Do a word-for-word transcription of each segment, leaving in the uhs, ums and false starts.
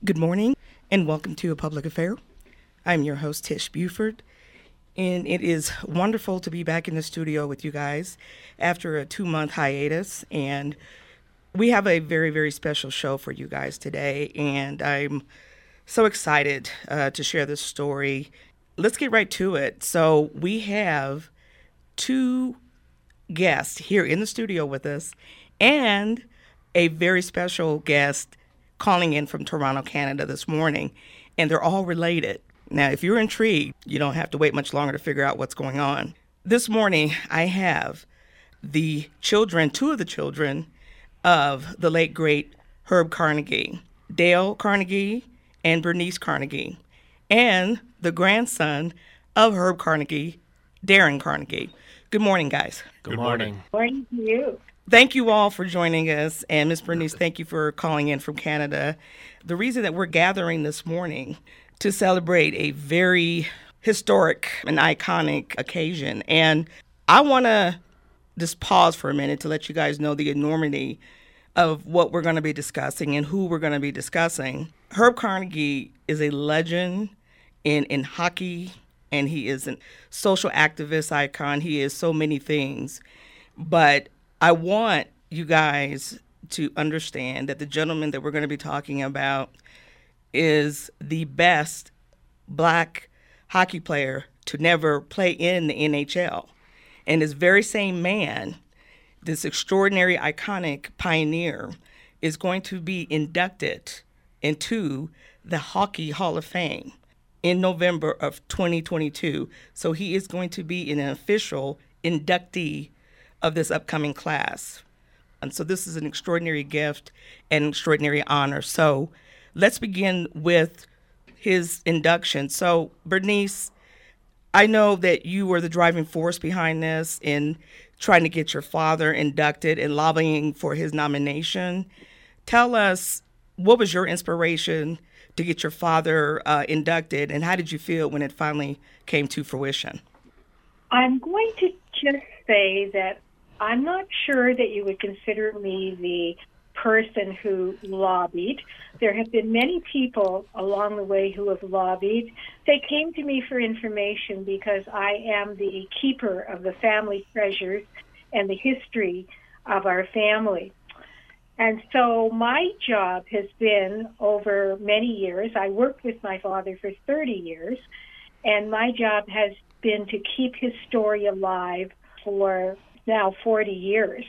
Good morning and welcome to A Public Affair. I'm your host, Tish Buford, and it is wonderful to be back in the studio with you guys after a two-month hiatus. And we have a very, very special show for you guys today, and I'm so excited uh, to share this story. Let's get right to it. So we have two guests here in the studio with us and a very special guest calling in from Toronto, Canada this morning, and they're all related. Now, if you're intrigued, you don't have to wait much longer to figure out what's going on. This morning, I have the children, two of the children of the late, great Herb Carnegie, Dale Carnegie and Bernice Carnegie, and the grandson of Herb Carnegie, Darren Carnegie. Good morning, guys. Good morning. Good morning to you. Thank you all for joining us. And Miss Bernice, thank you for calling in from Canada. The reason that we're gathering this morning to celebrate a very historic and iconic occasion. And I want to just pause for a minute to let you guys know the enormity of what we're going to be discussing and who we're going to be discussing. Herb Carnegie is a legend in, in hockey, and he is a social activist icon. He is so many things. But I want you guys to understand that the gentleman that we're going to be talking about is the best black hockey player to never play in the N H L. And this very same man, this extraordinary, iconic pioneer, is going to be inducted into the Hockey Hall of Fame in November of twenty twenty-two. So he is going to be an official inductee of this upcoming class. And so this is an extraordinary gift and extraordinary honor. So let's begin with his induction. So Bernice, I know that you were the driving force behind this in trying to get your father inducted and lobbying for his nomination. Tell us, what was your inspiration to get your father uh, inducted, and how did you feel when it finally came to fruition? I'm going to just say that I'm not sure that you would consider me the person who lobbied. There have been many people along the way who have lobbied. They came to me for information because I am the keeper of the family treasures and the history of our family. And so my job has been, over many years, I worked with my father for thirty years, and my job has been to keep his story alive for now forty years.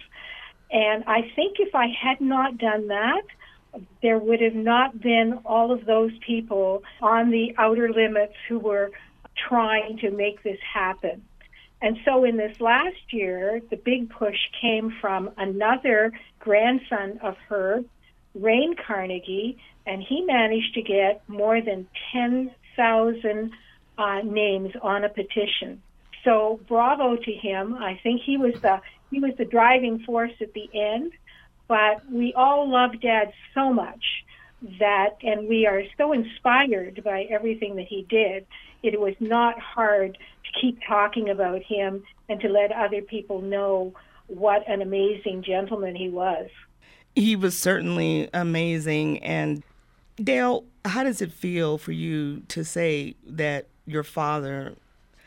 And I think if I had not done that, there would have not been all of those people on the outer limits who were trying to make this happen. And so in this last year, the big push came from another grandson of Herb, Rain Carnegie, and he managed to get more than ten thousand uh, names on a petition. So bravo to him. I think he was the he was the driving force at the end. But we all love Dad so much that, and we are so inspired by everything that he did. It was not hard to keep talking about him and to let other people know what an amazing gentleman he was. He was certainly amazing. And Dale, how does it feel for you to say that your father,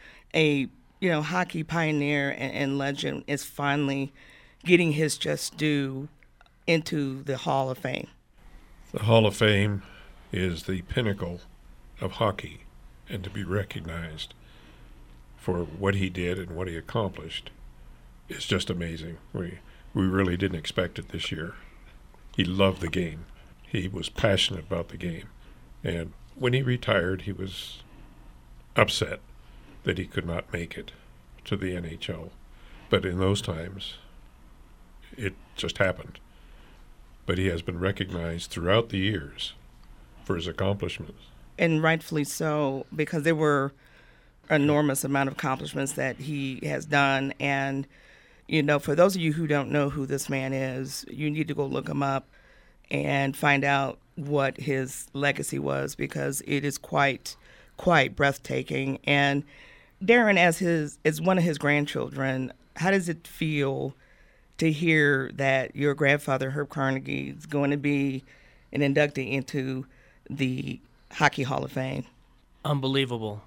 a you know hockey pioneer and, and legend, is finally getting his just due into the Hall of Fame? The Hall of Fame is the pinnacle of hockey, and to be recognized for what he did and what he accomplished is just amazing. We we really didn't expect it this year. He loved the game. He was passionate about the game. And when he retired, he was upset that he could not make it to the N H L. But in those times, it just happened. But he has been recognized throughout the years for his accomplishments. And rightfully so, because there were enormous amount of accomplishments that he has done. And, you know, for those of you who don't know who this man is, you need to go look him up and find out what his legacy was, because it is quite, quite breathtaking. And Darren, as his as one of his grandchildren, how does it feel to hear that your grandfather, Herb Carnegie, is going to be an inductee into the Hockey Hall of Fame? Unbelievable.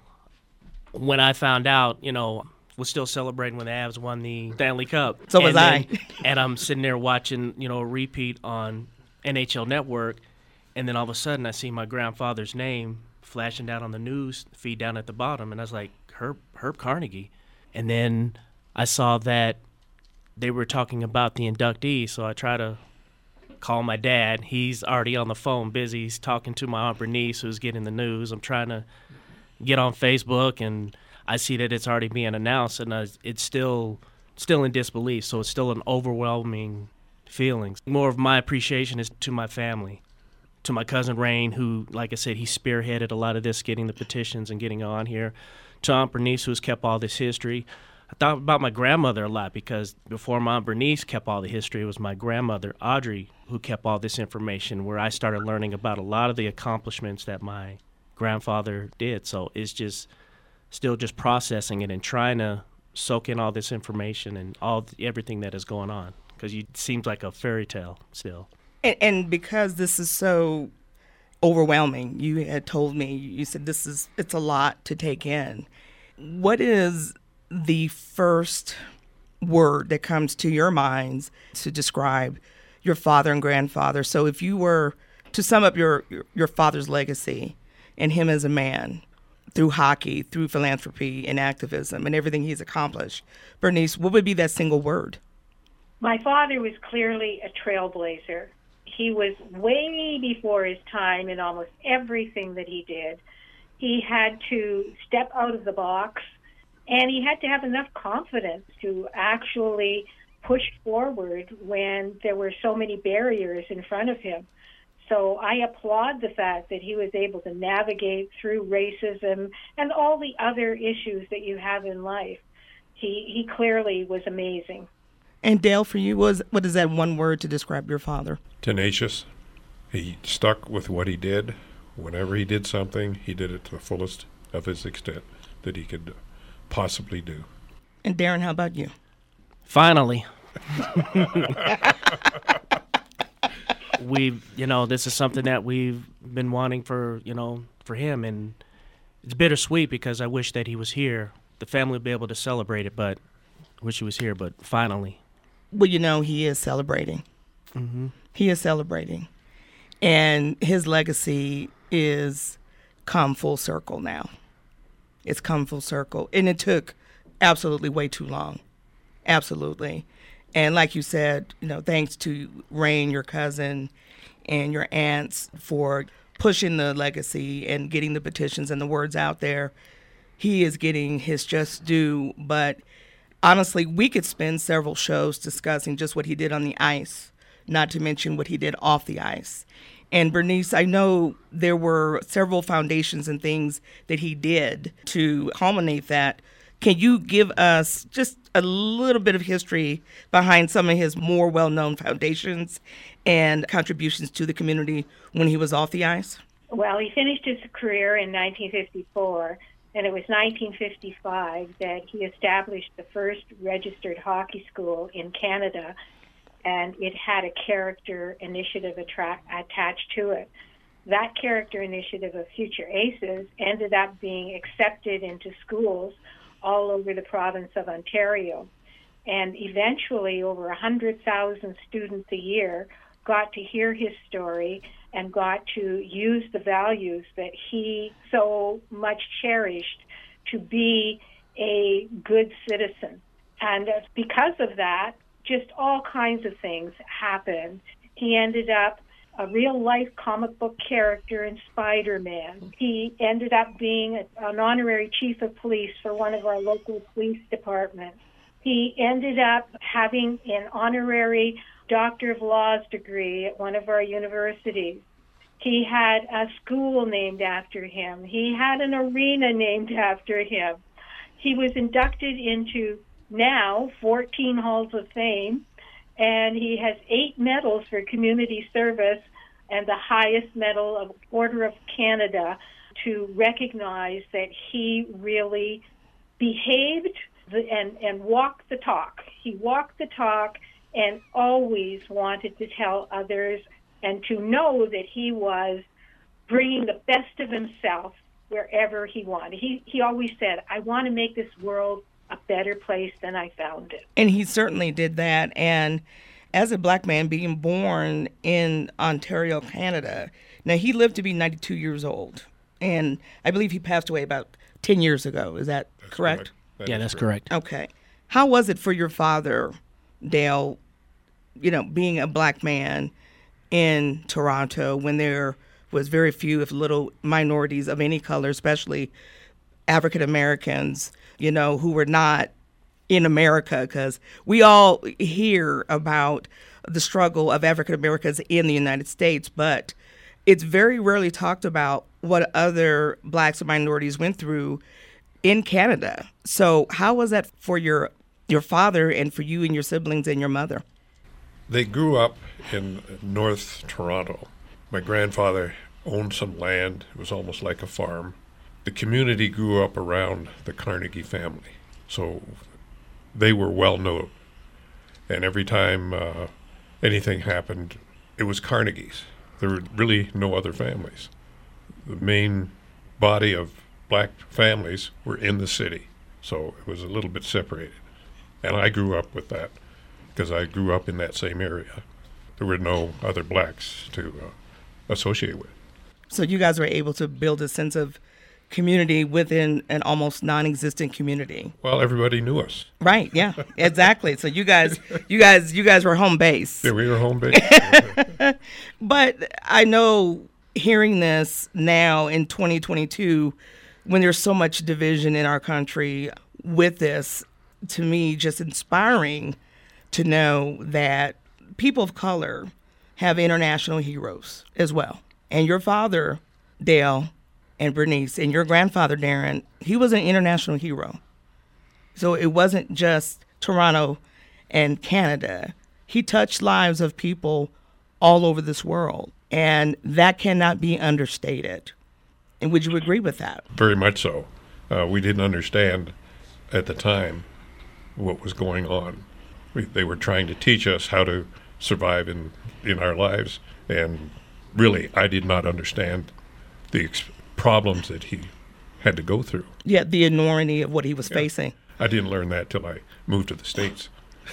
When I found out, you know, was still celebrating when the Avs won the Stanley Cup. So and was then, I. And I'm sitting there watching, you know, a repeat on N H L Network, and then all of a sudden I see my grandfather's name flashing down on the news feed down at the bottom, and I was like, Herb, Herb Carnegie. And then I saw that they were talking about the inductee, so I try to call my dad. He's already on the phone busy. He's talking to my Aunt Bernice, who's getting the news. I'm trying to get on Facebook, and I see that it's already being announced, and I, it's still still in disbelief, so it's still an overwhelming feeling. More of my appreciation is to my family, to my cousin Rain, who, like I said, he spearheaded a lot of this, getting the petitions and getting on here, to Aunt Bernice, who's kept all this history. I thought about my grandmother a lot, because before my Aunt Bernice kept all the history, it was my grandmother, Audrey, who kept all this information, where I started learning about a lot of the accomplishments that my grandfather did. So it's just still just processing it and trying to soak in all this information and all everything that is going on, because it seems like a fairy tale still. And, and because this is so overwhelming, you had told me, you said this is, it's a lot to take in. What is the first word that comes to your minds to describe your father and grandfather? So if you were to sum up your, your, your father's legacy and him as a man, through hockey, through philanthropy and activism and everything he's accomplished, Bernice, what would be that single word? My father was clearly a trailblazer. He was way before his time in almost everything that he did. He had to step out of the box, and he had to have enough confidence to actually push forward when there were so many barriers in front of him. So I applaud the fact that he was able to navigate through racism and all the other issues that you have in life. He he clearly was amazing. And Dale, for you, was what is that one word to describe your father? Tenacious. He stuck with what he did. Whenever he did something, he did it to the fullest of his extent that he could possibly do. And Darren, how about you? Finally. We've, you know, this is something that we've been wanting for, you know, for him, and it's bittersweet because I wish that he was here. The family would be able to celebrate it, but I wish he was here, but finally. Well, you know, he is celebrating. Mm-hmm. He is celebrating. And his legacy is come full circle now. It's come full circle. And it took absolutely way too long. Absolutely. And like you said, you know, thanks to Rain, your cousin, and your aunts for pushing the legacy and getting the petitions and the words out there. He is getting his just due. But honestly, we could spend several shows discussing just what he did on the ice, not to mention what he did off the ice. And Bernice, I know there were several foundations and things that he did to culminate that. Can you give us just a little bit of history behind some of his more well-known foundations and contributions to the community when he was off the ice? Well, he finished his career in nineteen fifty-four, and it was nineteen fifty-five that he established the first registered hockey school in Canada, and it had a character initiative attra- attached to it. That character initiative of Future Aces ended up being accepted into schools all over the province of Ontario. And eventually, over one hundred thousand students a year got to hear his story and got to use the values that he so much cherished to be a good citizen. And because of that, just all kinds of things happened. He ended up a real-life comic book character in Spider-Man. He ended up being a, an honorary chief of police for one of our local police departments. He ended up having an honorary Doctor of Laws degree at one of our universities. He had a school named after him. He had an arena named after him. He was inducted into now fourteen Halls of Fame, and he has eight medals for community service and the highest medal of Order of Canada to recognize that he really behaved and, and walked the talk. He walked the talk and always wanted to tell others and to know that he was bringing the best of himself wherever he wanted. He, he always said, I want to make this world a better place than I found it. And he certainly did that. And as a black man being born in Ontario, Canada, now he lived to be ninety-two years old. And I believe he passed away about ten years ago. Is that That's correct? correct. That yeah, is that's correct. correct. Okay. How was it for your father, Dale, you know, being a black man in Toronto when there was very few, if little, minorities of any color, especially African Americans, you know, who were not in America? Because we all hear about the struggle of African Americans in the United States, but it's very rarely talked about what other blacks and minorities went through in Canada. So how was that for your your father and for you and your siblings and your mother? They grew up in North Toronto. My grandfather owned some land. It was almost like a farm. The community grew up around the Carnegie family. So they were well known. And every time uh, anything happened, it was Carnegie's. There were really no other families. The main body of black families were in the city. So it was a little bit separated. And I grew up with that because I grew up in that same area. There were no other blacks to uh, associate with. So you guys were able to build a sense of community within an almost non-existent community. Well, everybody knew us. Right, yeah, exactly. So you guys, you guys, you guys were home base. Yeah, we were home base. But I know hearing this now in twenty twenty-two, when there's so much division in our country with this, to me, just inspiring to know that people of color have international heroes as well. And your father, Dale, and Bernice, and your grandfather, Darren, he was an international hero. So it wasn't just Toronto and Canada. He touched lives of people all over this world. And that cannot be understated. And would you agree with that? Very much so. Uh, we didn't understand at the time what was going on. We, they were trying to teach us how to survive in, in our lives. And really, I did not understand the ex- problems that he had to go through. Yeah, the enormity of what he was Yeah. facing. I didn't learn that till I moved to the States.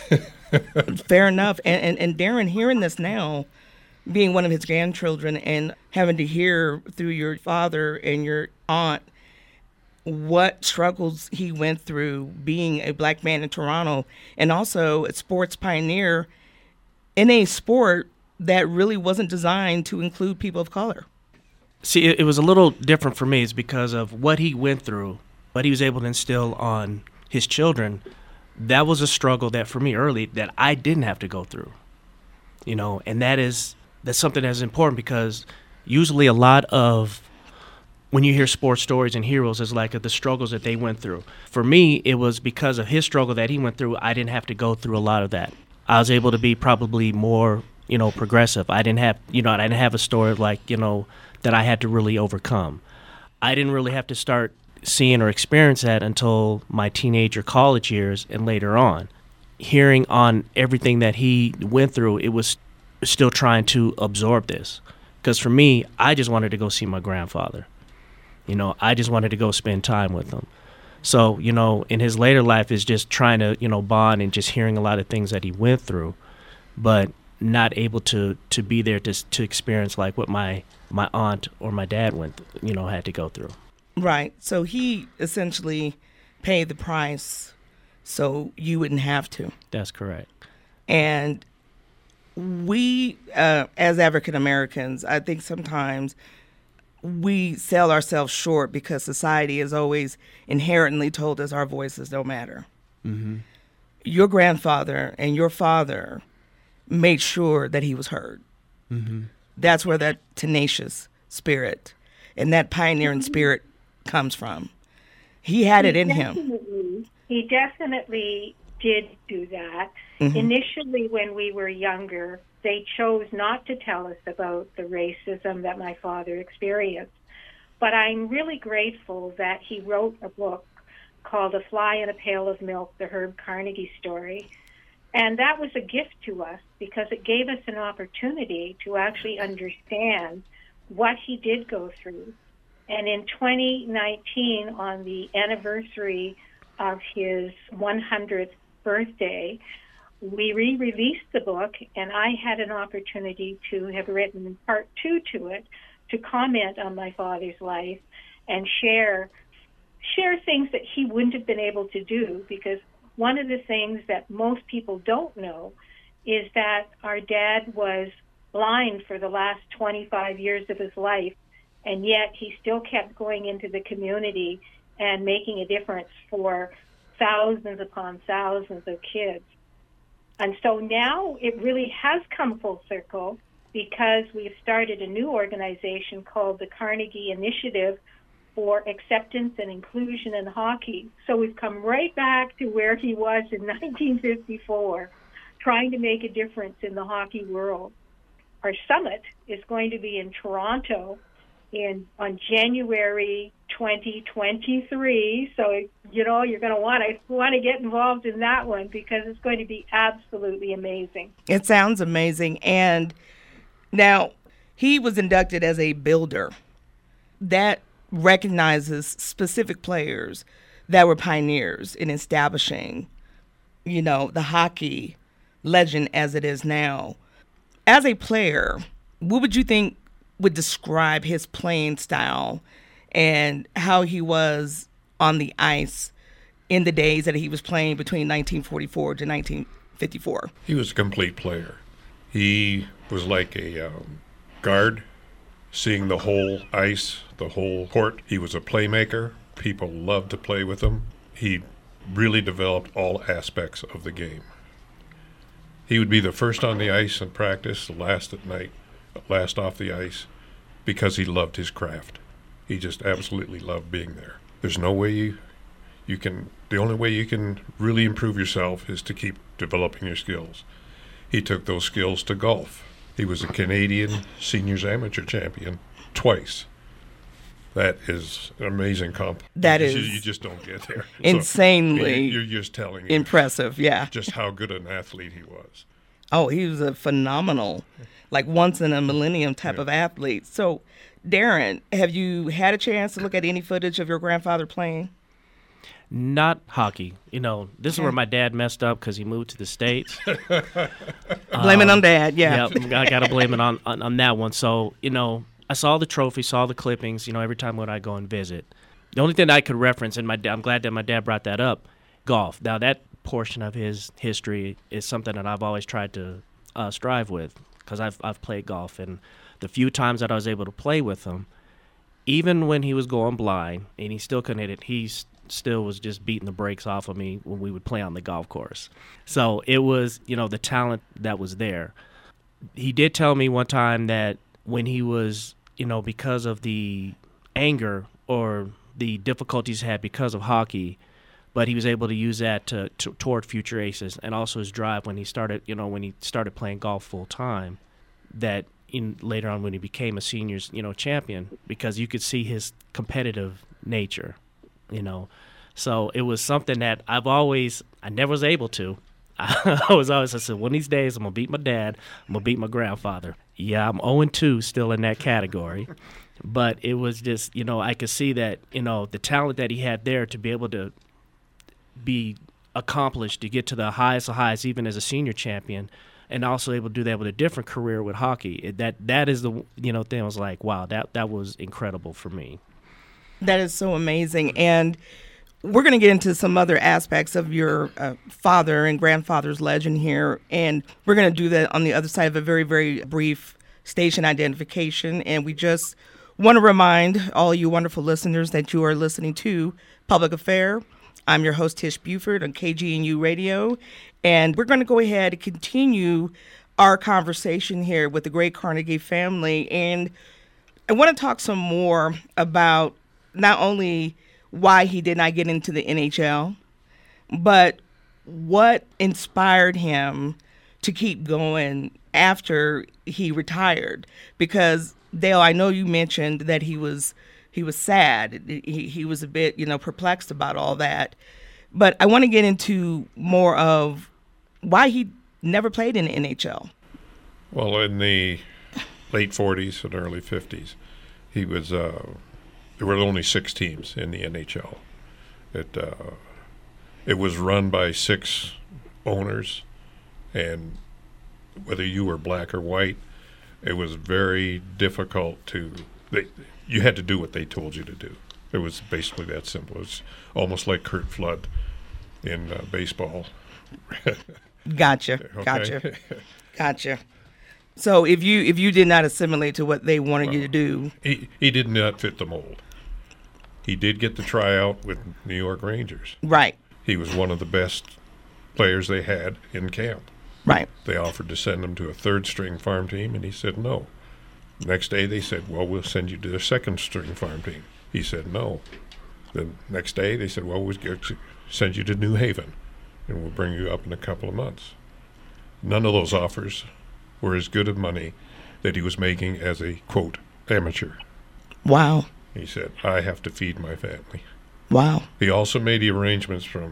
Fair enough. And, and and Darren, hearing this now, being one of his grandchildren and having to hear through your father and your aunt what struggles he went through being a black man in Toronto and also a sports pioneer in a sport that really wasn't designed to include people of color. See, it, it was a little different for me. It's because of what he went through, what he was able to instill on his children. That was a struggle that for me early that I didn't have to go through, you know, and that is that's something that's important because usually a lot of when you hear sports stories and heroes is like the struggles that they went through. For me, it was because of his struggle that he went through. I didn't have to go through a lot of that. I was able to be probably more, you know, progressive. I didn't have, you know, I didn't have a story like, you know, that I had to really overcome. I didn't really have to start seeing or experience that until my teenage or college years and later on. Hearing on everything that he went through, it was still trying to absorb this. Because for me, I just wanted to go see my grandfather. You know, I just wanted to go spend time with him. So, you know, in his later life is just trying to, you know, bond and just hearing a lot of things that he went through, but not able to, to be there to to experience like what my, my aunt or my dad went, you know, had to go through. Right. So he essentially paid the price so you wouldn't have to. That's correct. And we, uh, as African Americans, I think sometimes we sell ourselves short because society has always inherently told us our voices don't matter. Mm-hmm. Your grandfather and your father made sure that he was heard. Mm-hmm. That's where that tenacious spirit and that pioneering spirit comes from. He had it in him. Definitely, he definitely did do that. Mm-hmm. Initially, when we were younger, they chose not to tell us about the racism that my father experienced. But I'm really grateful that he wrote a book called A Fly in a Pail of Milk, the Herb Carnegie Story. And that was a gift to us because it gave us an opportunity to actually understand what he did go through. And in twenty nineteen, on the anniversary of his one hundredth birthday, we re-released the book, and I had an opportunity to have written part two to it, to comment on my father's life and share share things that he wouldn't have been able to do, because one of the things that most people don't know is that our dad was blind for the last twenty-five years of his life, and yet he still kept going into the community and making a difference for thousands upon thousands of kids. And so now it really has come full circle, because we've started a new organization called the Carnegie Initiative for Acceptance and Inclusion in Hockey. So we've come right back to where he was in nineteen fifty-four, trying to make a difference in the hockey world. Our summit is going to be in Toronto in on January twenty twenty-three. So, you know, you're going to want to want to get involved in that one, because it's going to be absolutely amazing. It sounds amazing. And now, he was inducted as a builder. That recognizes specific players that were pioneers in establishing, you know, the hockey legend as it is now. As a player, what would you think would describe his playing style and how he was on the ice in the days that he was playing between nineteen forty-four to nineteen fifty-four? He was a complete player. He was like a um, guard, seeing the whole ice, the whole court. He was a playmaker. People loved to play with him. He really developed all aspects of the game. He would be the first on the ice in practice, the last at night, last off the ice, because he loved his craft. He just absolutely loved being there. There's no way you, you can, the only way you can really improve yourself is to keep developing your skills. He took those skills to golf. He was a Canadian seniors amateur champion twice. That is an amazing comp. That is you, you just don't get there. insanely so, you're just telling you impressive, yeah. just how good an athlete he was. Oh, he was a phenomenal, like once in a millennium type Yeah. of athlete. So, Darren, have you had a chance to look at any footage of your grandfather playing? Not hockey. You know, this is Okay. where my dad messed up because he moved to the States. Blame it on Dad, yeah. Yeah, I got to blame it on, on, on that one. So, you know, I saw the trophy, saw the clippings, you know, every time when I go and visit. The only thing I could reference, and my da- I'm glad that my dad brought that up, golf. Now, that portion of his history is something that I've always tried to uh, strive with, because I've, I've played golf. And the few times that I was able to play with him, even when he was going blind and he still couldn't hit it, he s- still was just beating the brakes off of me when we would play on the golf course. So it was, you know, the talent that was there. He did tell me one time that when he was, you know, because of the anger or the difficulties he had because of hockey, but he was able to use that to, to toward future aces, and also his drive when he started, you know, when he started playing golf full time, that in later on when he became a seniors, you know, champion, because you could see his competitive nature, you know. So it was something that I've always, I never was able to. I was always, I said, one of these days I'm going to beat my dad, I'm going to beat my grandfather. Yeah, I'm oh and two still in that category. But it was just, you know, I could see that, you know, the talent that he had there to be able to be accomplished, to get to the highest of highs, even as a senior champion, and also able to do that with a different career with hockey. It, that that is the, you know, thing I was like, wow, that, that was incredible for me. That is so amazing. And we're going to get into some other aspects of your uh, father and grandfather's legend here, and we're going to do that on the other side of a very, very brief station identification. And we just want to remind all you wonderful listeners that you are listening to Public Affair. I'm your host, Tish Buford, on K G N U Radio, and we're going to go ahead and continue our conversation here with the great Carnegie family. And I want to talk some more about not only why he did not get into the N H L, but what inspired him to keep going after he retired. Because, Dale, I know you mentioned that he was he was sad. He, he was a bit, you know, perplexed about all that. But I want to get into more of why he never played in the N H L. Well, in the late forties and early fifties. He was, uh, there were only six teams in the N H L. It, uh, it was run by six owners, and whether you were black or white, it was very difficult to, they, you had to do what they told you to do. It was basically that simple. It's almost like Curt Flood in uh, baseball. Gotcha, Okay? gotcha, gotcha. So if you if you did not assimilate to what they wanted Well, you to do, he, he did not fit the mold. He did get the tryout with New York Rangers. right, He was one of the best players they had in camp. right, They offered to send him to a third-string farm team, and he said no. Next day they said, well, we'll send you to the second-string farm team. He said no. The next day they said, well, we'll get you, send you to New Haven, and we'll bring you up in a couple of months. None of those offers were as good of money that he was making as a, quote, amateur. wow, He said, I have to feed my family. wow, He also made the arrangements from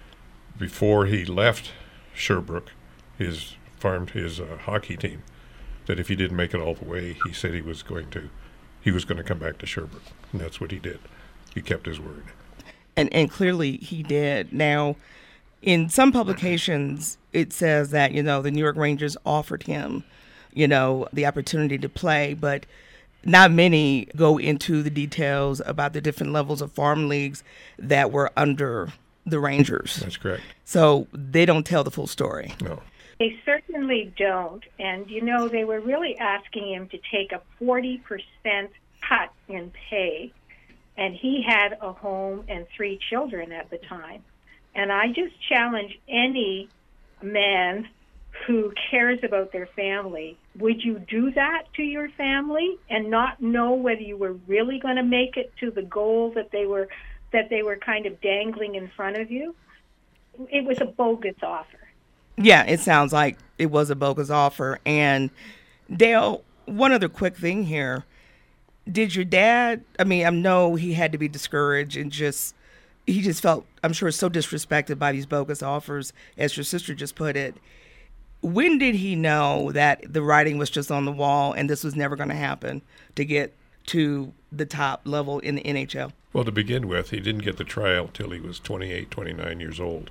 before he left Sherbrooke, his farm, his uh, hockey team, that if he didn't make it all the way, he said he was going to, he was going to come back to Sherbrooke, and that's what he did. He kept his word. and and clearly he did. Now, in some publications, it says that you know the New York Rangers offered him, you know, the opportunity to play, but not many go into the details about the different levels of farm leagues that were under the Rangers. That's correct. So they don't tell the full story. No. They certainly don't. And, you know, they were really asking him to take a forty percent cut in pay. And he had a home and three children at the time. And I just challenge any man who cares about their family. Would you do that to your family and not know whether you were really going to make it to the goal that they were that they were kind of dangling in front of you? It was a bogus offer. Yeah, it sounds like it was a bogus offer. And Dale, one other quick thing here. Did your dad, I mean, I know he had to be discouraged and just, he just felt, I'm sure, so disrespected by these bogus offers, as your sister just put it. When did he know that the writing was just on the wall and this was never going to happen to get to the top level in the N H L? Well, to begin with, he didn't get the tryout till he was twenty-eight, twenty-nine years old.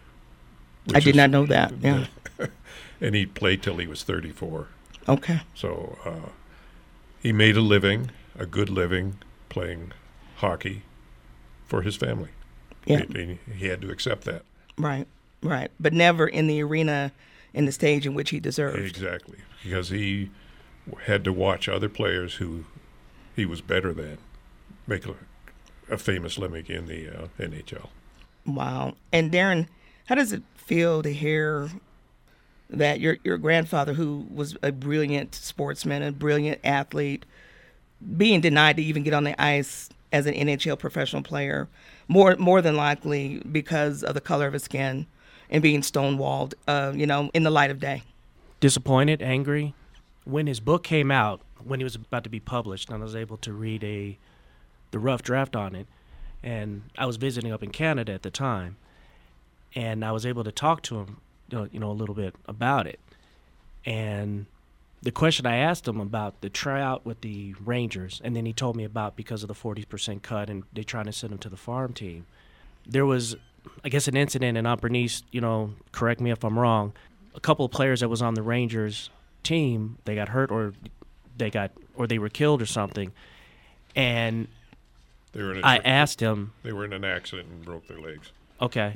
I did not know that, yeah. And he played till he was thirty-four. Okay. So uh, he made a living, a good living, playing hockey for his family. Yeah. He, he had to accept that. Right, right. But never in the arena, in the stage in which he deserved. Exactly. Because he had to watch other players who he was better than make a, a famous living in the uh, N H L. Wow. And Darren, how does it feel to hear that your your grandfather, who was a brilliant sportsman, a brilliant athlete, being denied to even get on the ice as an N H L professional player, more more than likely because of the color of his skin and being stonewalled, uh, you know, in the light of day? Disappointed, angry. When his book came out, when he was about to be published, and I was able to read a the rough draft on it, and I was visiting up in Canada at the time, and I was able to talk to him, you know, you know a little bit about it. And the question I asked him about the tryout with the Rangers, and then he told me about because of the forty percent cut and they trying to send him to the farm team. There was, I guess, an incident, and Aunt Bernice, you know, correct me if I'm wrong, a couple of players that was on the Rangers team, they got hurt or they got or they were killed or something. And They were in a, I asked him, they were in an accident and broke their legs. okay. Yeah.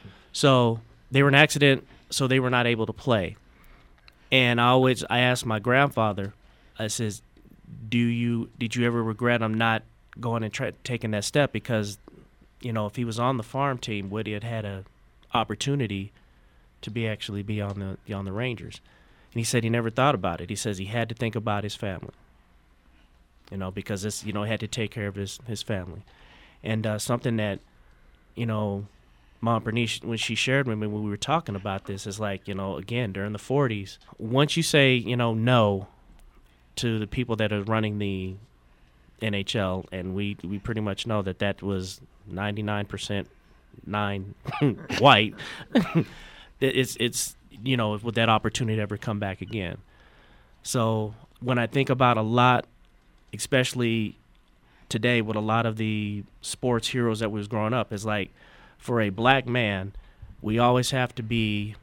So they were in an accident, so they were not able to play. And I always, I asked my grandfather, I says, do you, did you ever regret him not going and try, taking that step? Because, you know, if he was on the farm team, would he have had a opportunity to be actually be on the, be on the Rangers? And he said he never thought about it. He says he had to think about his family, you know, because this, you know, he had to take care of his, his family. And uh, something that, you know, Mom Bernice, when she shared with me when we were talking about this, is like, you know, again, during the forties, once you say, you know, no to the people that are running the N H L, and we, we pretty much know that that was ninety-nine percent nine white, it's, it's, you know, would that opportunity ever come back again? So when I think about a lot, especially today with a lot of the sports heroes that was growing up, is like, for a black man, we always have to be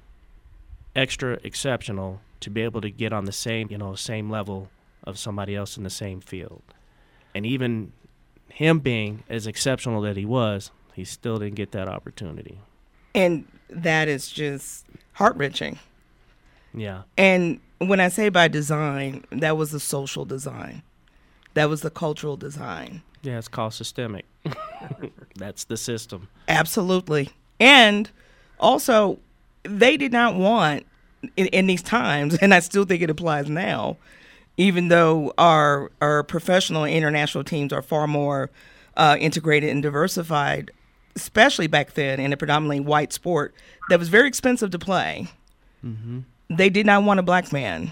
extra exceptional to be able to get on the same, you know, same level of somebody else in the same field. And even him being as exceptional that he was, he still didn't get that opportunity. And that is just heart-wrenching. Yeah. And when I say by design, that was the social design. That was the cultural design. Yeah, it's called systemic. That's the system. Absolutely. And also, they did not want, in, in these times, and I still think it applies now, even though our our professional and international teams are far more uh, integrated and diversified, especially back then in a predominantly white sport that was very expensive to play. Mm-hmm. They did not want a black man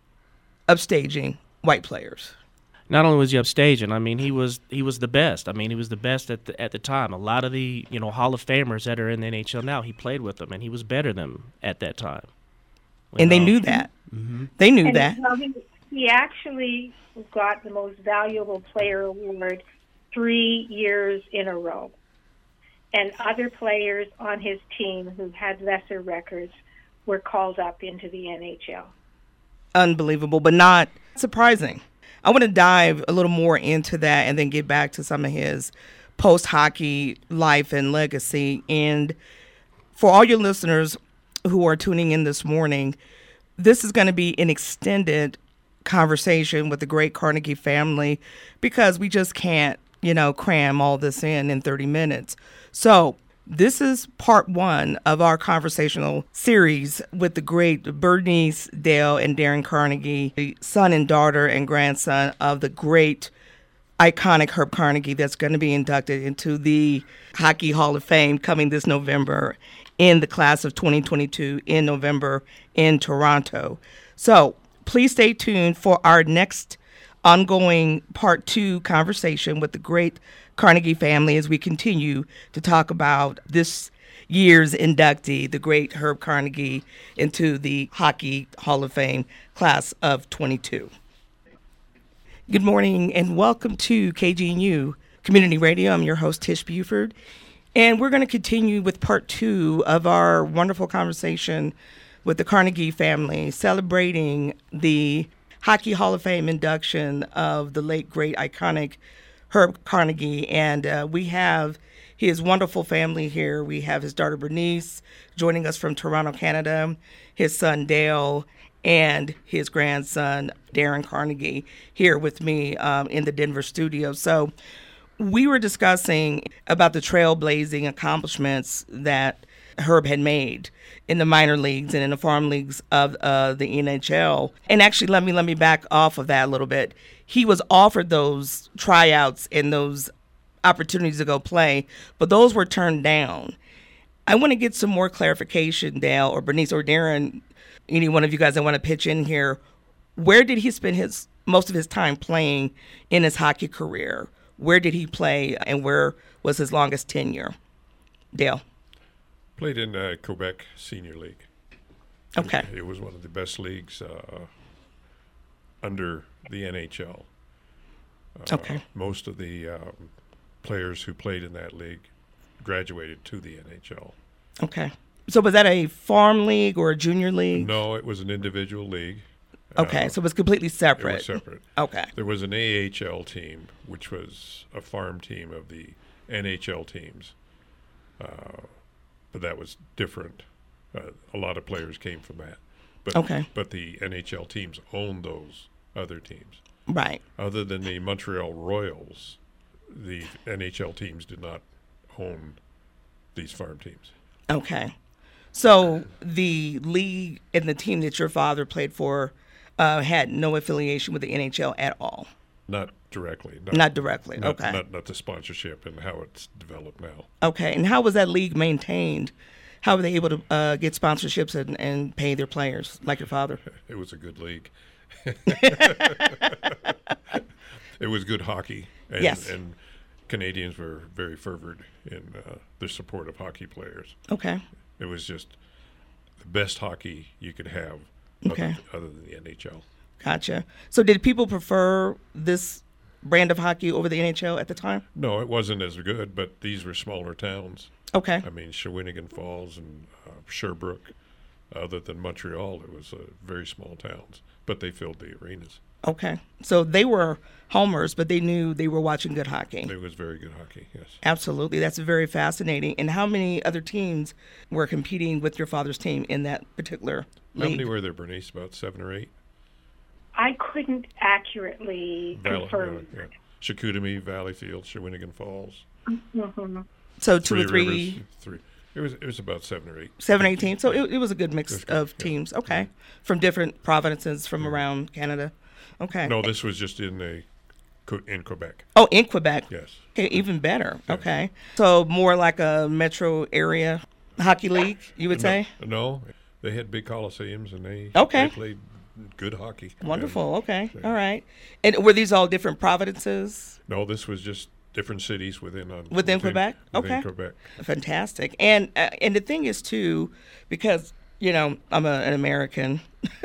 upstaging white players. Not only was he upstaging, I mean, he was he was the best. I mean, he was the best at the at the time. A lot of the, you know, Hall of Famers that are in the N H L now, he played with them, and he was better than them at that time. You and know? they knew that. Mm-hmm. They knew and that. He, he actually got the most valuable player award three years in a row. And other players on his team who had lesser records were called up into the N H L. Unbelievable, but not surprising. I want to dive a little more into that and then get back to some of his post-hockey life and legacy. And for all your listeners who are tuning in this morning, this is going to be an extended conversation with the great Carnegie family because we just can't, you know, cram all this in in thirty minutes. So this is part one of our conversational series with the great Bernice, Dale, and Darren Carnegie, the son and daughter and grandson of the great, iconic Herb Carnegie that's going to be inducted into the Hockey Hall of Fame coming this November in the class of twenty twenty-two in November in Toronto. So please stay tuned for our next ongoing part two conversation with the great Carnegie family as we continue to talk about this year's inductee, the great Herb Carnegie, into the Hockey Hall of Fame class of twenty-two. Good morning and welcome to K G N U Community Radio. I'm your host, Tish Buford, and we're going to continue with part two of our wonderful conversation with the Carnegie family, celebrating the Hockey Hall of Fame induction of the late, great, iconic Herb Carnegie. And uh, we have his wonderful family here. We have his daughter Bernice joining us from Toronto, Canada, his son Dale, and his grandson Darren Carnegie here with me um, in the Denver studio. So we were discussing about the trailblazing accomplishments that Herb had made in the minor leagues and in the farm leagues of uh, the N H L. And actually, let me let me back off of that a little bit. He was offered those tryouts and those opportunities to go play, but those were turned down. I want to get some more clarification, Dale or Bernice or Darren, any one of you guys that want to pitch in here. Where did he spend his most of his time playing in his hockey career? Where did he play, and where was his longest tenure? Dale. Played in uh, Quebec Senior League. Okay. It was one of the best leagues uh, under the N H L. Uh, okay. Most of the um, players who played in that league graduated to the N H L. Okay. So was that a farm league or a junior league? No, it was an individual league. Okay, uh, so it was completely separate. It was separate. Okay. There was an A H L team, which was a farm team of the N H L teams. Uh, but that was different. Uh, a lot of players came from that. But, okay. But the N H L teams owned those other teams. Right. Other than the Montreal Royals, the N H L teams did not own these farm teams. Okay. So the league and the team that your father played for uh, had no affiliation with the N H L at all? Not directly. Not, not directly, not, okay. Not, not the sponsorship and how it's developed now. Okay, and how was that league maintained? How were they able to uh, get sponsorships and, and pay their players like your father? It was a good league. It was good hockey. And, yes. And Canadians were very fervent in uh, their support of hockey players. Okay. It was just the best hockey you could have okay. other, other than the N H L. Gotcha. So did people prefer this brand of hockey over the N H L at the time? No, it wasn't as good, but these were smaller towns. Okay. I mean, Shawinigan Falls and uh, Sherbrooke, other than Montreal, it was uh, very small towns, but they filled the arenas. Okay. So they were homers, but they knew they were watching good hockey. It was very good hockey, yes. Absolutely. That's very fascinating. And how many other teams were competing with your father's team in that particular league? How many were there, Bernice? About seven or eight? I couldn't accurately Valley, confirm. yeah, yeah. Chicoutimi, Valleyfield, Shawinigan Falls. Mm-hmm. So two Three or three, Rivers, three. It was it was about seven or eight. seven, eight teams. So it, it was a good mix good, of yeah. teams. Okay. From different provinces from around Canada. Okay. No, this was just in a in Quebec. Oh, in Quebec. Yes. Okay, even better. Yes. Okay. So more like a metro area hockey league, you would say? No, no, they had big coliseums and they, Okay. they played good hockey. Wonderful. And, Okay. yeah. All right. And were these all different provinces No, this was just different cities within uh, within Quebec? Within Okay. Quebec. Fantastic. And uh, and the thing is too, because you know I'm a, an American,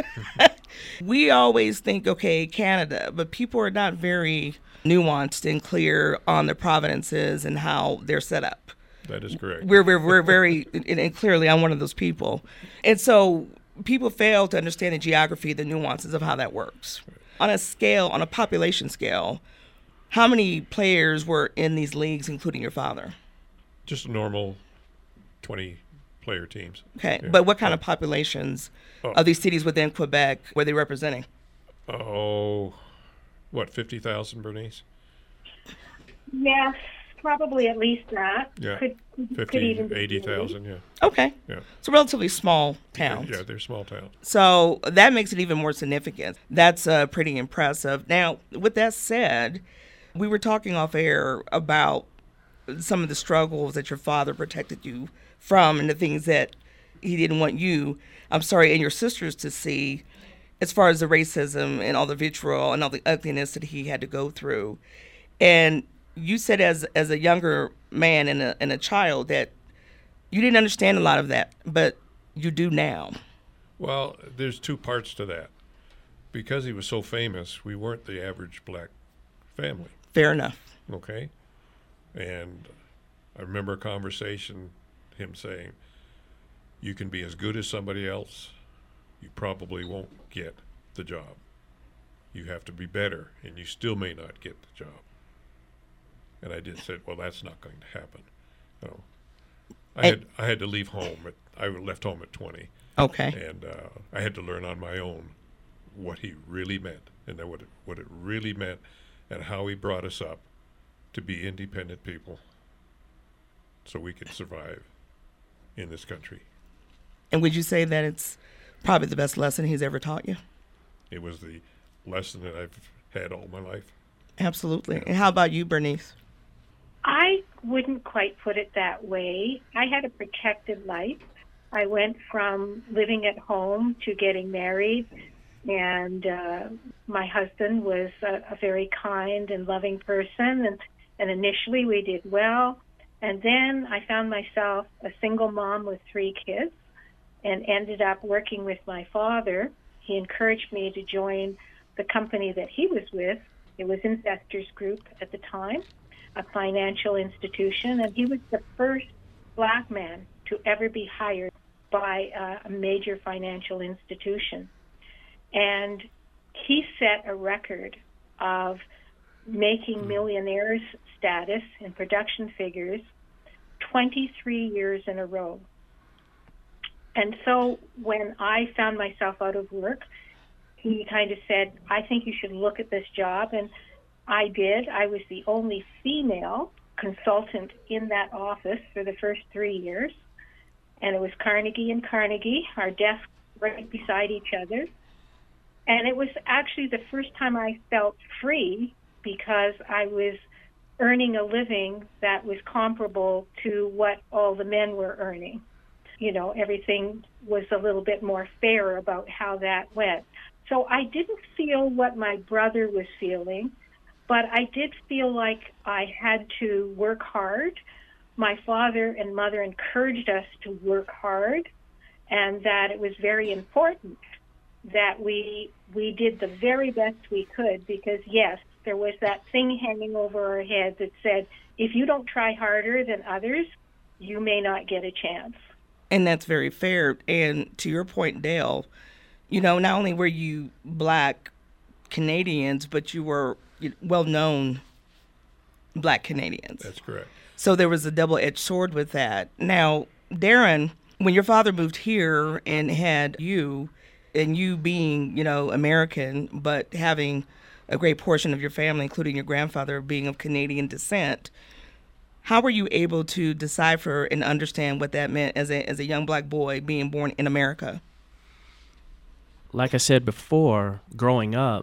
we always think okay Canada, but people are not very nuanced and clear on the provinces and how they're set up. That is correct. We're we're, we're very and, and clearly I'm one of those people, and so people fail to understand the geography, the nuances of how that works. On a scale, on a population scale, how many players were in these leagues, including your father? Just normal twenty-player teams. Okay, Yeah. but what kind of populations Oh. of these cities within Quebec were they representing? Oh, what, fifty thousand, Bernice? Yes, probably at least that. Yeah, Could, could fifty, even be eighty thousand, yeah. Okay, Yeah. so relatively small towns. Yeah, they're small towns. So that makes it even more significant. That's uh, pretty impressive. Now, with that said, we were talking off air about some of the struggles that your father protected you from and the things that he didn't want you, I'm sorry, and your sisters to see as far as the racism and all the vitriol and all the ugliness that he had to go through. And you said as as a younger man and a, and a child that you didn't understand a lot of that, but you do now. Well, there's two parts to that. Because he was so famous, we weren't the average black family, Fair enough. okay? And I remember a conversation, him saying, you can be as good as somebody else, you probably won't get the job. You have to be better, and you still may not get the job. And I did said, well, that's not going to happen. No. I had I had to leave home. At, I left home at twenty. Okay. And uh, I had to learn on my own what he really meant, and then what it, what it really meant, and how he brought us up to be independent people so we could survive in this country. And would you say that it's probably the best lesson he's ever taught you? It was the lesson that I've had all my life. Absolutely. And how about you, Bernice? I wouldn't quite put it that way. I had a protected life. I went from living at home to getting married, and uh, my husband was a, a very kind and loving person, and, and initially we did well. And then I found myself a single mom with three kids and ended up working with my father. He encouraged me to join the company that he was with. It was Investors Group at the time, a financial institution, and he was the first black man to ever be hired by uh, a major financial institution. And he set a record of making millionaires status in production figures twenty-three years in a row. And so when I found myself out of work, he kind of said, I think you should look at this job. And I did. I was the only female consultant in that office for the first three years. And it was Carnegie and Carnegie, our desks right beside each other. And it was actually the first time I felt free because I was earning a living that was comparable to what all the men were earning. You know, everything was a little bit more fair about how that went. So I didn't feel what my brother was feeling, but I did feel like I had to work hard. My father and mother encouraged us to work hard, and that it was very important that we we did the very best we could, because yes, there was that thing hanging over our heads that said, if you don't try harder than others, you may not get a chance. And that's very fair. And to your point, Dale, you know, not only were you Black Canadians, but you were well-known Black Canadians. That's correct. So there was a double-edged sword with that. Now, Darren, when your father moved here and had you, and you being, you know, American, but having a great portion of your family, including your grandfather, being of Canadian descent, how were you able to decipher and understand what that meant as a as a young Black boy being born in America? Like I said before, growing up,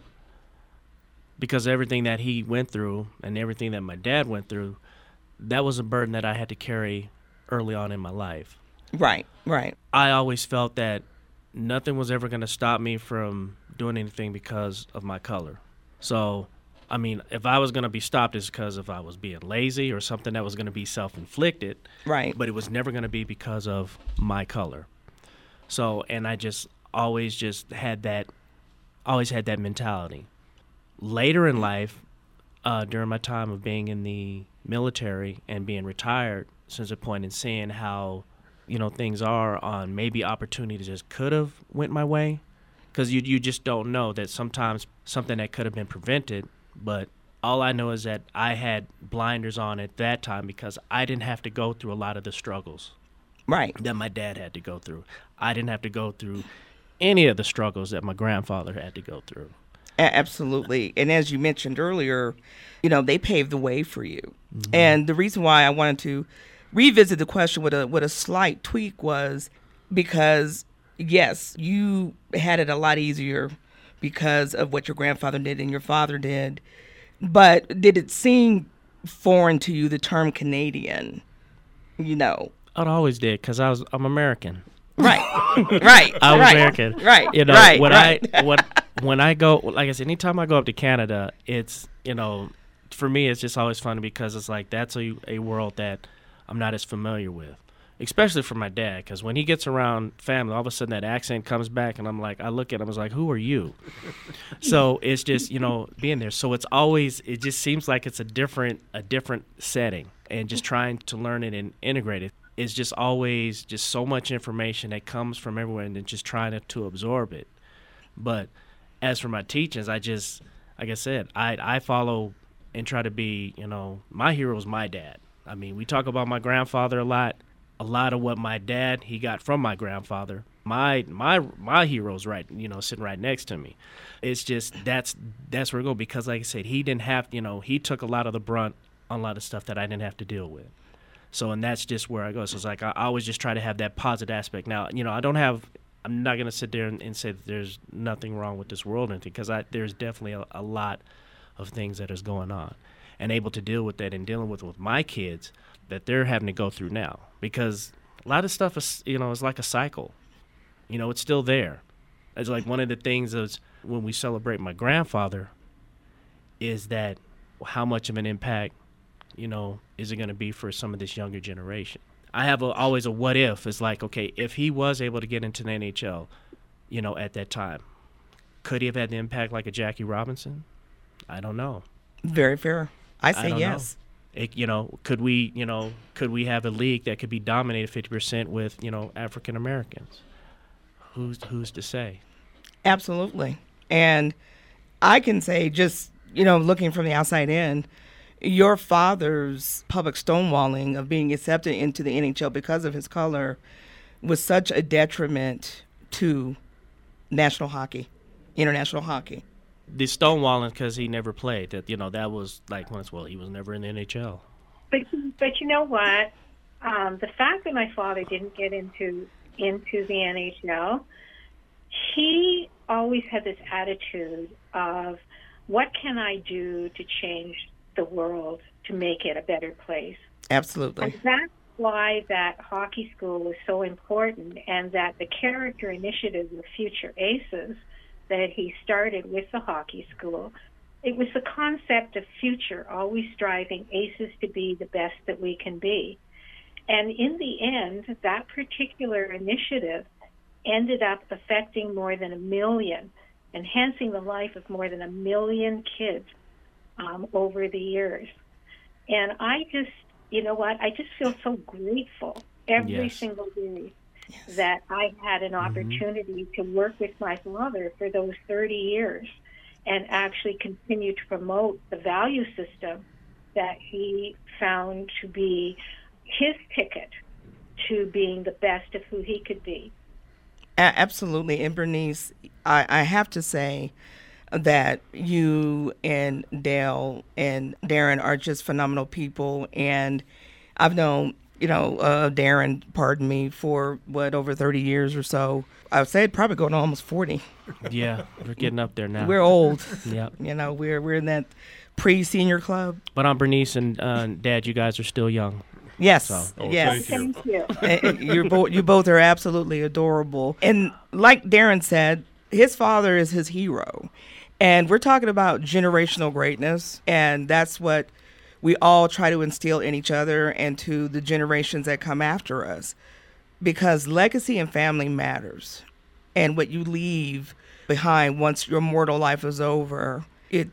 because everything that he went through and everything that my dad went through, that was a burden that I had to carry early on in my life. Right, right. I always felt that nothing was ever going to stop me from doing anything because of my color. So, I mean, if I was going to be stopped, it's because if I was being lazy or something that was going to be self-inflicted. Right. But it was never going to be because of my color. So, and I just always just had that, always had that mentality. Later in life, uh, during my time of being in the military and being retired, since a point in seeing how, you know, things are on maybe opportunities just could have went my way, because you you just don't know that sometimes something that could have been prevented. But all I know is that I had blinders on at that time because I didn't have to go through a lot of the struggles right that my dad had to go through. I didn't have to go through any of the struggles that my grandfather had to go through. Absolutely. And as you mentioned earlier, you know, they paved the way for you. Mm-hmm. And the reason why I wanted to revisit the question with a with a slight tweak was because, yes, you had it a lot easier because of what your grandfather did and your father did. But did it seem foreign to you, the term Canadian? You know, it always did, because I was I'm American. Right, right. I was right, American. Right, you know, right, when right. I when when I go, like I said, anytime I go up to Canada, it's, you know, for me, it's just always funny because it's like that's a a world that I'm not as familiar with, especially for my dad, because when he gets around family, all of a sudden that accent comes back, and I'm like, I look at him, I was like, who are you? So it's just, you know, being there. So it's always, it just seems like it's a different a different setting, and just trying to learn it and integrate it. It's just always just so much information that comes from everywhere, and then just trying to, to absorb it. But as for my teachings, I just, like I said, I I follow and try to be, you know, my hero is my dad. I mean, we talk about my grandfather a lot. A lot of what my dad, he got from my grandfather. My my my hero's right, you know, sitting right next to me. It's just that's that's where we go, because like I said, he didn't have, you know, he took a lot of the brunt on a lot of stuff that I didn't have to deal with. So, and that's just where I go. So it's like I always just try to have that positive aspect. Now, you know, I don't have, I'm not going to sit there and, and say that there's nothing wrong with this world or anything, because there's definitely a, a lot of things that is going on, and able to deal with that and dealing with with my kids that they're having to go through now, because a lot of stuff is, you know, it's like a cycle. You know, it's still there. It's like one of the things is when we celebrate my grandfather is that how much of an impact, you know, is it going to be for some of this younger generation? I have a, always a what if. It's like, okay, if he was able to get into the N H L, you know, at that time, could he have had the impact like a Jackie Robinson? I don't know. Very fair. I say I yes. Know. It, you know, could we, you know, could we have a league that could be dominated fifty percent with, you know, African Americans? Who's who's to say? Absolutely. And I can say, just, you know, looking from the outside in, your father's public stonewalling of being accepted into the N H L because of his color was such a detriment to national hockey, international hockey. The stonewalling because he never played. That, you know, that was like, well, he was never in the N H L. But but you know what? Um, the fact that my father didn't get into into the N H L, he always had this attitude of, what can I do to change the world to make it a better place? Absolutely. And that's why that hockey school was so important, and that the character initiative of Future Aces that he started with the hockey school, it was the concept of future, always striving aces to be the best that we can be. And in the end, that particular initiative ended up affecting more than a million, enhancing the life of more than a million kids um, over the years. And I just, you know what, I just feel so grateful every Yes. single day Yes. that I had an opportunity to work with my father for those thirty years and actually continue to promote the value system that he found to be his ticket to being the best of who he could be. A- absolutely. And Bernice, I, I have to say that you and Dale and Darren are just phenomenal people. And I've known, you know, uh, Darren, pardon me, for what, over thirty years or so. I would say probably going on almost forty. Yeah, we're getting up there now. We're old. Yep. You know, we're we're in that pre-senior club. But Aunt Bernice and uh, Dad, you guys are still young. Yes, So- Oh, yes. thank you. Thank you. And you're both you both are absolutely adorable. And like Darren said, his father is his hero. And we're talking about generational greatness, and that's what we all try to instill in each other and to the generations that come after us. Because legacy and family matters. And what you leave behind once your mortal life is over, it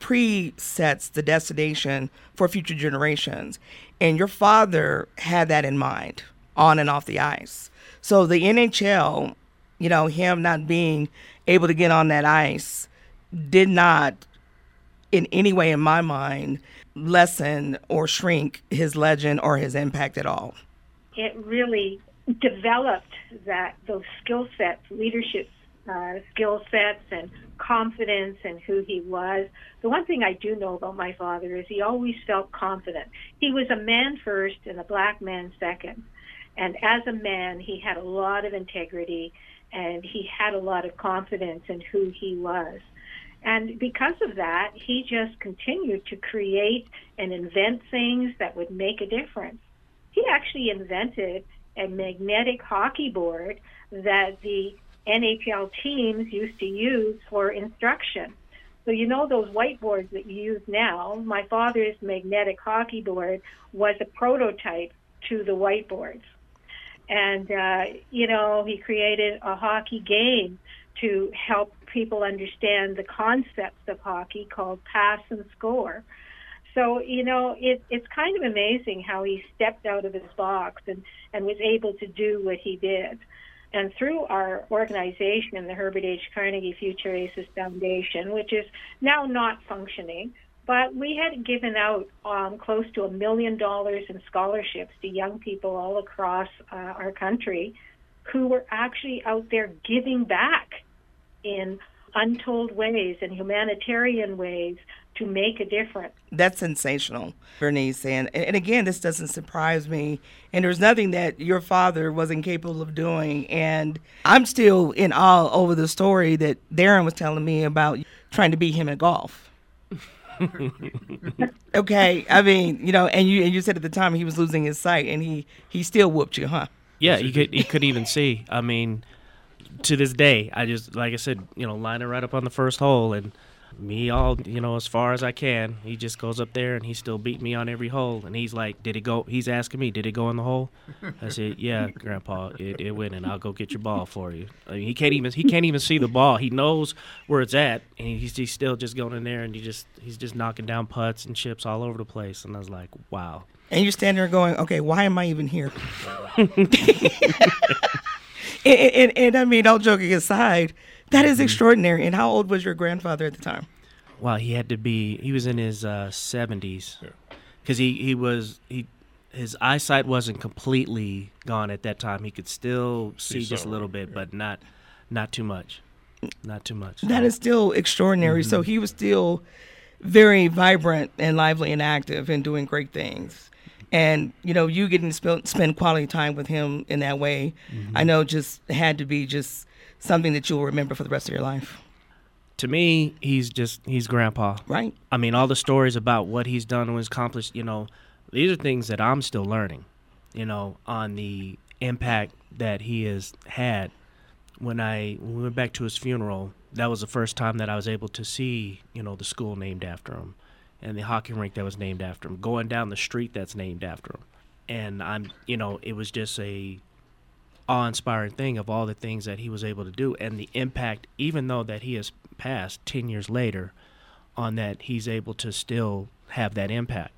presets the destination for future generations. And your father had that in mind on and off the ice. So the N H L, you know, him not being able to get on that ice did not in any way, in my mind, lessen or shrink his legend or his impact at all. It really developed that those skill sets, leadership uh, skill sets and confidence in who he was. The one thing I do know about my father is he always felt confident. He was a man first and a black man second. And as a man, he had a lot of integrity and he had a lot of confidence in who he was. And because of that, he just continued to create and invent things that would make a difference. He actually invented a magnetic hockey board that the N H L teams used to use for instruction. So you know those whiteboards that you use now, my father's magnetic hockey board was a prototype to the whiteboards. And, uh, you know, he created a hockey game to help people understand the concepts of hockey called pass and score. So, you know, it, it's kind of amazing how he stepped out of his box and, and was able to do what he did. And through our organization, the Herbert H. Carnegie Future Aces Foundation, which is now not functioning, but we had given out um, close to a million dollars in scholarships to young people all across uh, our country who were actually out there giving back in untold ways and humanitarian ways to make a difference. That's sensational, Bernice. And, and again, this doesn't surprise me. And there's nothing that your father wasn't capable of doing. And I'm still in awe over the story that Darren was telling me about trying to beat him at golf. Okay, I mean, you know, and you and you said at the time he was losing his sight, and he, he still whooped you, huh? Yeah, you could you couldn't even see. I mean, to this day, I just, like I said, you know, lining right up on the first hole, and me all, you know, as far as I can. He just goes up there, and he still beat me on every hole. And he's like, did it go? He's asking me, did it go in the hole? I said, yeah, Grandpa, it, it went, and I'll go get your ball for you. I mean, he can't even he can't even see the ball. He knows where it's at, and he's, he's still just going in there, and he just he's just knocking down putts and chips all over the place. And I was like, wow. And you're standing there going, okay, why am I even here? and, and, and I mean, all joking aside, that is extraordinary. And how old was your grandfather at the time? Wow, he had to be, he was in his uh, seventies. Because he, he was, he his eyesight wasn't completely gone at that time. He could still see, See just a some, little bit, yeah. but not not too much. Not too much. That is still extraordinary. So he was still very vibrant and lively and active and doing great things. And, you know, you getting to spend, spend quality time with him in that way, I know just had to be just something that you'll remember for the rest of your life. To me, he's just, he's Grandpa. Right. I mean, all the stories about what he's done and what's accomplished, you know, these are things that I'm still learning, you know, on the impact that he has had. When I when we went back to his funeral, that was the first time that I was able to see, you know, the school named after him and the hockey rink that was named after him, going down the street that's named after him. And I'm, you know, it was just a awe-inspiring thing of all the things that he was able to do and the impact, even though that he has passed ten years later, on that he's able to still have that impact.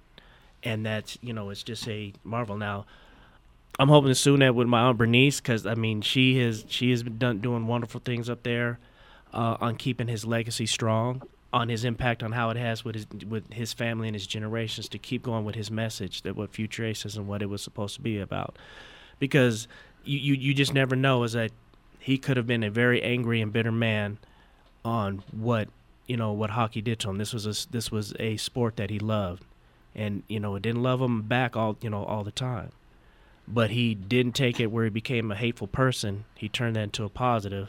And that's, you know, it's just a marvel. Now, I'm hoping to soon that with my Aunt Bernice, because, I mean, she has she has been done, doing wonderful things up there uh, on keeping his legacy strong, on his impact on how it has with his with his family and his generations to keep going with his message, that what Future Ace is and what it was supposed to be about. Because you, you, you just never know, is that he could have been a very angry and bitter man on what, you know, what hockey did to him. This was a, this was a sport that he loved. And, you know, it didn't love him back all, you know, all the time. But he didn't take it where he became a hateful person. He turned that into a positive.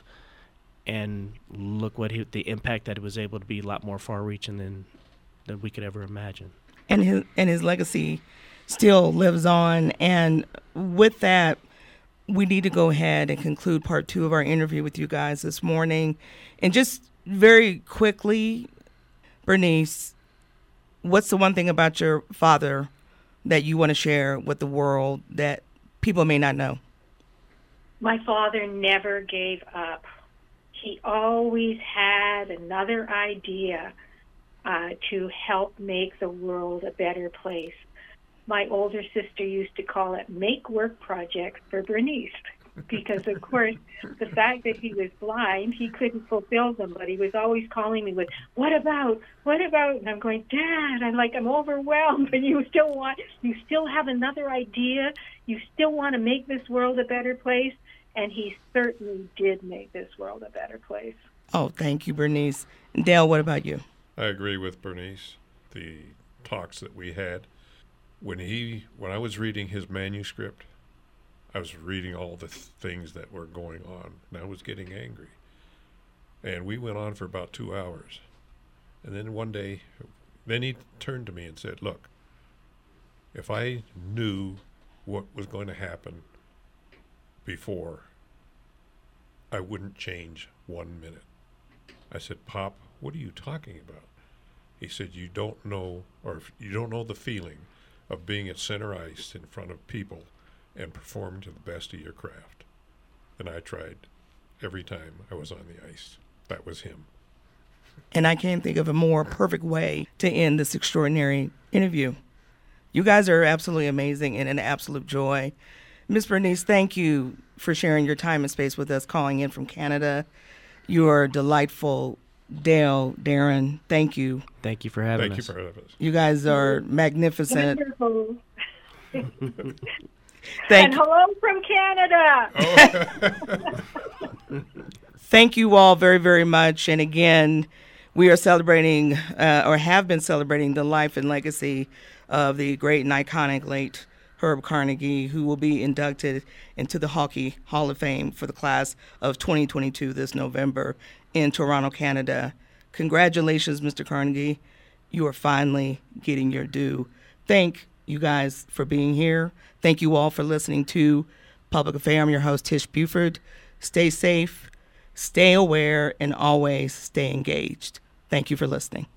And look what he, the impact that it was able to be, a lot more far-reaching than than we could ever imagine. And his and his legacy still lives on. And with that, we need to go ahead and conclude part two of our interview with you guys this morning. And just very quickly, Bernice, what's the one thing about your father that you want to share with the world that people may not know? My father never gave up. He always had another idea uh, to help make the world a better place. My older sister used to call it make work projects for Bernice, because, of course, the fact that he was blind, he couldn't fulfill them, but he was always calling me with, what about, what about? And I'm going, Dad, I'm like, I'm overwhelmed, but you still want, you still have another idea, you still want to make this world a better place, and he certainly did make this world a better place. Oh, thank you, Bernice. Dale, what about you? I agree with Bernice. The talks that we had, when he, when I was reading his manuscript, I was reading all the th- things that were going on, and I was getting angry. And we went on for about two hours. And then one day, then he turned to me and said, look, if I knew what was going to happen before, I wouldn't change one minute. I said, Pop, what are you talking about? He said, you don't know, or you don't know the feeling of being at center ice in front of people and perform to the best of your craft. And I tried every time I was on the ice. That was him. And I can't think of a more perfect way to end this extraordinary interview. You guys are absolutely amazing and an absolute joy. Miz Bernice, thank you for sharing your time and space with us, calling in from Canada. You are delightful. Dale, Darren, thank you. Thank you for having Thank us. you for having us. You guys are magnificent. Wonderful. Thank and hello from Canada. Oh. Thank you all very, very much. And again, we are celebrating, uh, or have been celebrating, the life and legacy of the great and iconic late Herb Carnegie, who will be inducted into the Hockey Hall of Fame for the class of twenty twenty-two this November in Toronto, Canada. Congratulations, Mister Carnegie. You are finally getting your due. Thank you guys for being here. Thank you all for listening to Public Affair. I'm your host, Tish Buford. Stay safe, stay aware, and always stay engaged. Thank you for listening.